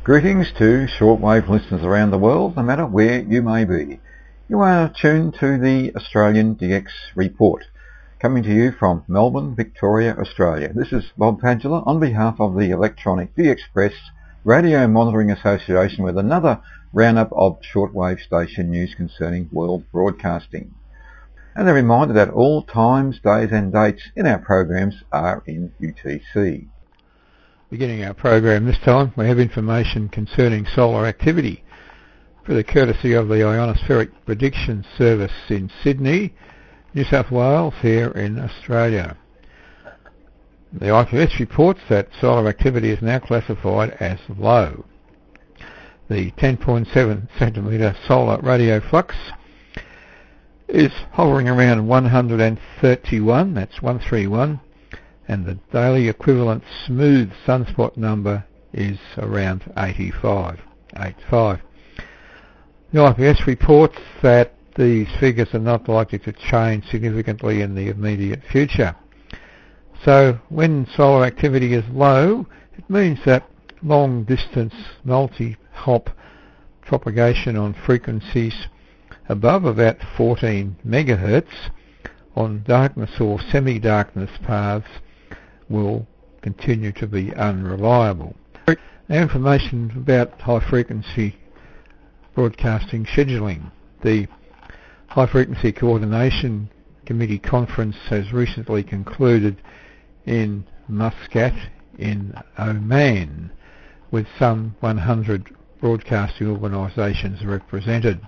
Greetings to shortwave listeners around the world, no matter where you may be. You are tuned to the Australian DX Report, coming to you from Melbourne, Victoria, Australia. This is Bob Padula on behalf of the Electronic DX Press Radio Monitoring Association with another roundup of shortwave station news concerning world broadcasting. And a reminder that all times, days and dates in our programs are in UTC. Beginning our program this time, we have information concerning solar activity for the courtesy of the Ionospheric Prediction Service in Sydney, New South Wales, here in Australia. The IPS reports that solar activity is now classified as low. The 10.7 centimetre solar radio flux is hovering around 131, that's 131, and the daily equivalent smooth sunspot number is around 85. The IPS reports that these figures are not likely to change significantly in the immediate future. So when solar activity is low, it means that long-distance multi-hop propagation on frequencies above about 14 megahertz on darkness or semi-darkness paths will continue to be unreliable. Now, information about high-frequency broadcasting scheduling. The High-Frequency Coordination Committee conference has recently concluded in Muscat in Oman, with some 100 broadcasting organisations represented.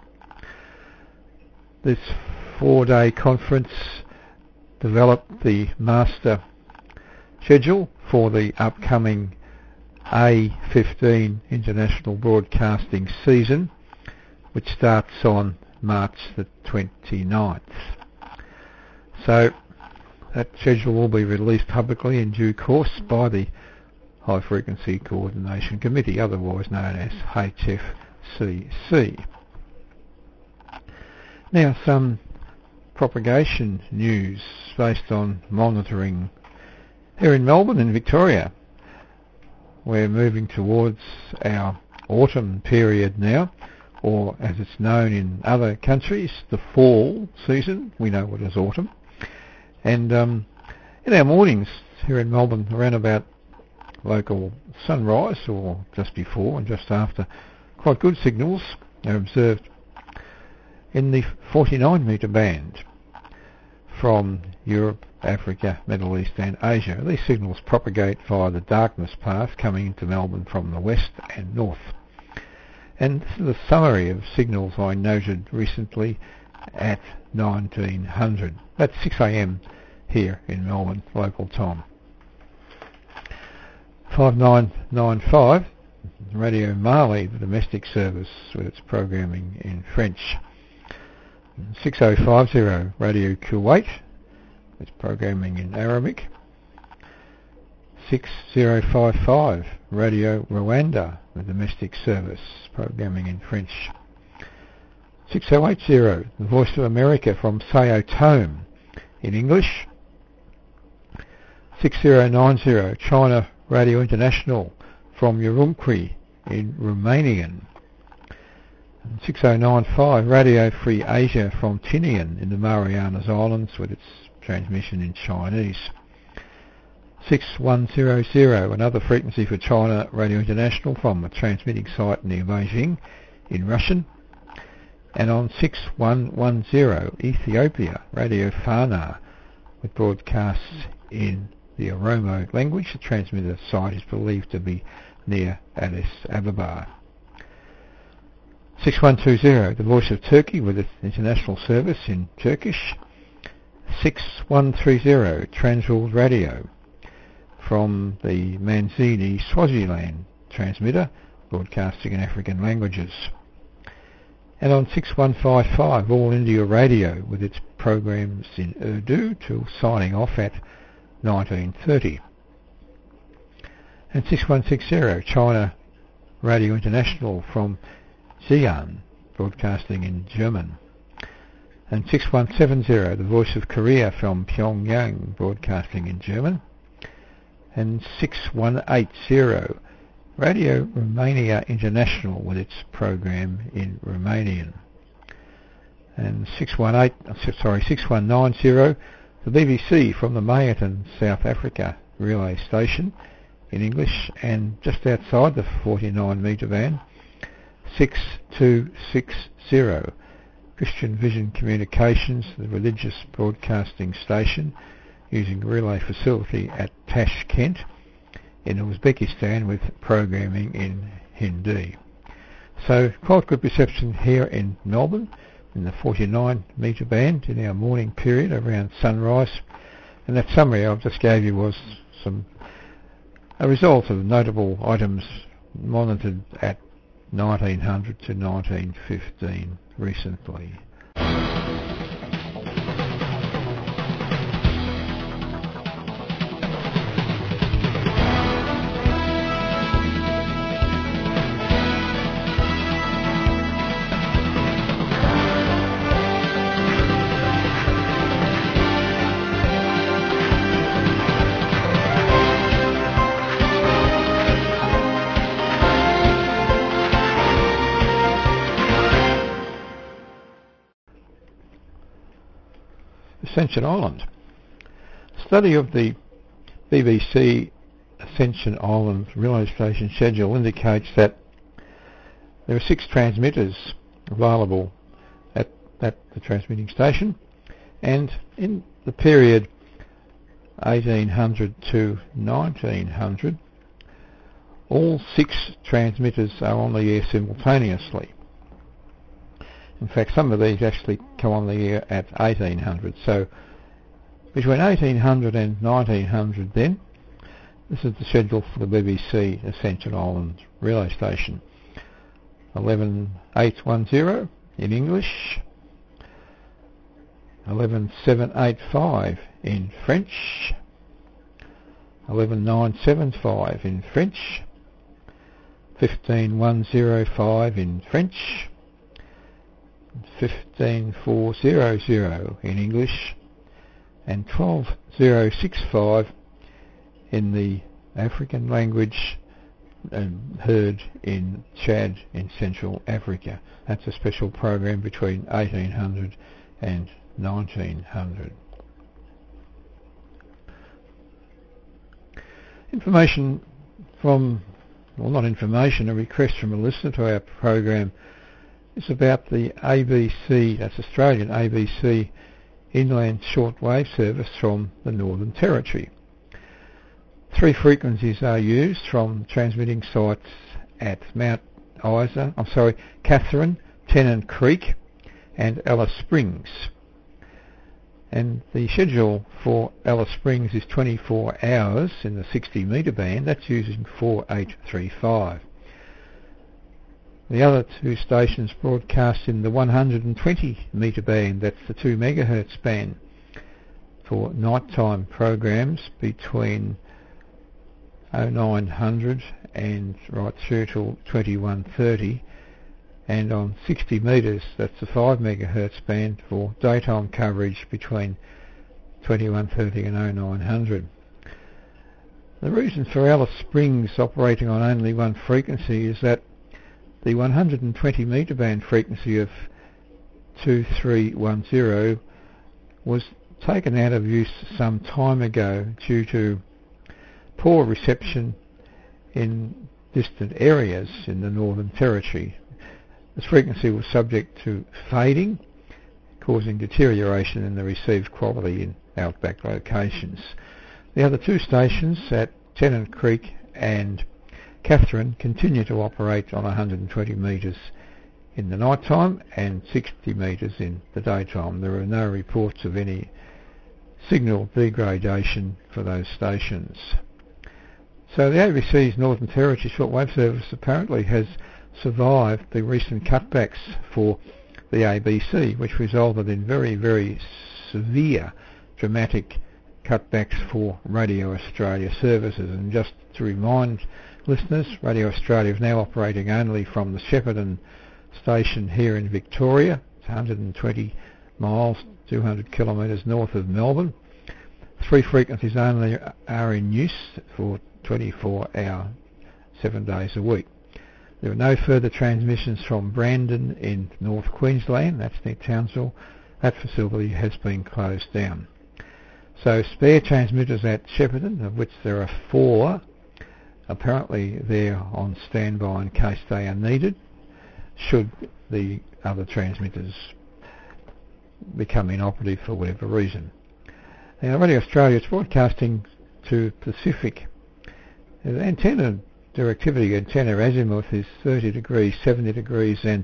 This 4-day conference developed the master schedule for the upcoming A15 international broadcasting season, which starts on March the 29th. So that schedule will be released publicly in due course by the High Frequency Coordination Committee, otherwise known as HFCC. Now, some propagation news based on monitoring. Here in Melbourne in Victoria, we're moving towards our autumn period now, or as it's known in other countries, the fall season. We know what is autumn. And in our mornings here in Melbourne, around about local sunrise, or just before and just after, quite good signals are observed in the 49 metre band from Europe, Africa, Middle East and Asia. These signals propagate via the darkness path coming into Melbourne from the west and north. And this is a summary of signals I noted recently at 1900. That's 6 a.m. here in Melbourne, local time. 5995, Radio Mali, the domestic service with its programming in French. 6050, Radio Kuwait, its programming in Arabic. 6055, Radio Rwanda, the domestic service, programming in French. 6080, the Voice of America from Sao Tome in English. 6090, China Radio International from Urumqi in Romanian. 6095, Radio Free Asia from Tinian in the Marianas Islands with its transmission in Chinese. 6100, another frequency for China Radio International from a transmitting site near Beijing in Russian. And on 6110, Ethiopia, Radio Fana, with broadcasts in the Oromo language. The transmitter site is believed to be near Addis Ababa. 6120, the Voice of Turkey with its international service in Turkish. 6130, Transworld Radio from the Manzini, Swaziland transmitter, broadcasting in African languages. And on 6155, All India Radio with its programs in Urdu till signing off at 1930. And 6160, China Radio International from Xi'an, broadcasting in German. And 6170, the Voice of Korea from Pyongyang, broadcasting in German. And 6180, Radio Romania International with its program in Romanian. And 6190, the BBC from the Mayerton, South Africa relay station in English, and just outside the 49 metre band, 6260, Christian Vision Communications, the religious broadcasting station, using relay facility at Tashkent in Uzbekistan with programming in Hindi. So quite good reception here in Melbourne in the 49 metre band in our morning period around sunrise, and that summary I just gave you was a result of notable items monitored at 1900 to 1915 recently. Ascension Island. Study of the BBC Ascension Island relay station schedule indicates that there are 6 transmitters available at the transmitting station, and in the period 1800 to 1900 all 6 transmitters are on the air simultaneously. In fact, some of these actually come on the air at 1800. So between 1800 and 1900 then, this is the schedule for the BBC Ascension Island relay station. 11810 in English, 11785 in French, 11975 in French, 15105 in French, 15400 in English, and 12065 in the African language heard in Chad in Central Africa. That's a special program between 1800 and 1900. Information from, well, not information, a request from a listener to our program is about the ABC, that's Australian ABC, inland shortwave service from the Northern Territory. 3 frequencies are used from transmitting sites at Mount Isa, Katherine, Tennant Creek and Alice Springs. And the schedule for Alice Springs is 24 hours in the 60 metre band, that's using 4835. The other 2 stations broadcast in the 120 metre band, that's the 2 megahertz band, for nighttime programs between 0900 and right through till 2130, and on 60 metres, that's the 5 megahertz band for daytime coverage between 2130 and 0900. The reason for Alice Springs operating on only one frequency is that the 120 metre band frequency of 2310 was taken out of use some time ago due to poor reception in distant areas in the Northern Territory. This frequency was subject to fading, causing deterioration in the received quality in outback locations. The other 2 stations at Tennant Creek and Katherine continue to operate on 120 metres in the night time and 60 metres in the daytime. There are no reports of any signal degradation for those stations. So the ABC's Northern Territory shortwave service apparently has survived the recent cutbacks for the ABC, which resulted in very, very severe, dramatic cutbacks for Radio Australia services. And just to remind listeners, Radio Australia is now operating only from the Shepparton station here in Victoria. It's 120 miles, 200 kilometres north of Melbourne. 3 frequencies only are in use for 24-hour 7 days a week. There are no further transmissions from Brandon in North Queensland, that's near Townsville. That facility has been closed down. So spare transmitters at Shepparton, of which there are 4, apparently they're on standby in case they are needed, should the other transmitters become inoperative for whatever reason. Now, Radio Australia is broadcasting to Pacific. The antenna directivity, antenna azimuth is 30 degrees, 70 degrees and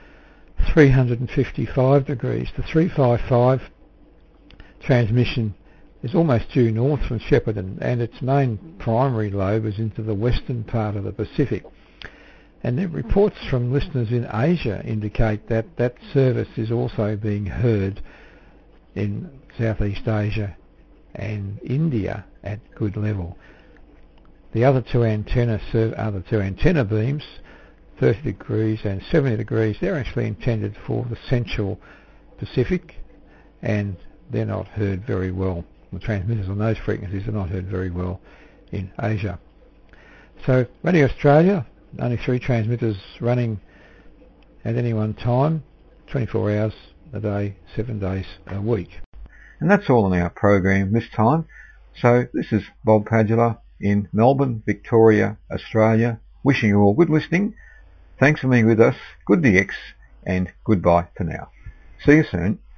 355 degrees. The 355 transmission is almost due north from Shepparton, and its main primary lobe is into the western part of the Pacific. And the reports from listeners in Asia indicate that that service is also being heard in Southeast Asia and India at good level. The other two antenna beams, 30 degrees and 70 degrees, they're actually intended for the central Pacific, and they're not heard very well. The transmitters on those frequencies are not heard very well in Asia. So Radio Australia, only 3 transmitters running at any one time, 24 hours a day, 7 days a week. And that's all on our program this time. So this is Bob Padula in Melbourne, Victoria, Australia, wishing you all good listening. Thanks for being with us, good DX, and goodbye for now. See you soon.